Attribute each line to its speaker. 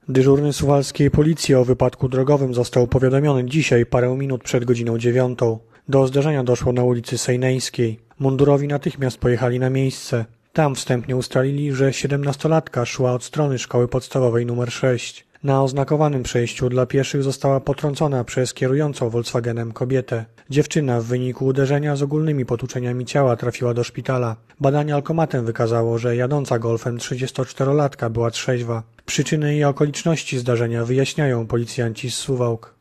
Speaker 1: Dyżurny suwalskiej policji o wypadku drogowym został powiadomiony dzisiaj parę minut przed godziną 9. Do zdarzenia doszło na ulicy Sejneńskiej. Mundurowi natychmiast pojechali na miejsce. Tam wstępnie ustalili, że 17-latka szła od strony szkoły podstawowej nr 6. Na oznakowanym przejściu dla pieszych została potrącona przez kierującą Volkswagenem kobietę. Dziewczyna w wyniku uderzenia z ogólnymi potłuczeniami ciała trafiła do szpitala. Badanie alkomatem wykazało, że jadąca Golfem 34-latka była trzeźwa. Przyczyny i okoliczności zdarzenia wyjaśniają policjanci z Suwałk.